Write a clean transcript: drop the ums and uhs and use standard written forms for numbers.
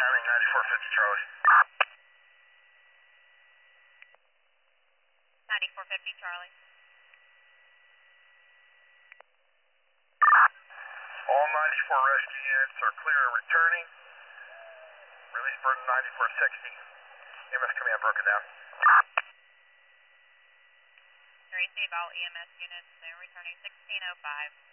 County, 9450 Charlie. 9450 Charlie. All 94 rescue units are clear and returning. Release burden 9460. EMS command broken down. Receive all EMS units and returning 1605.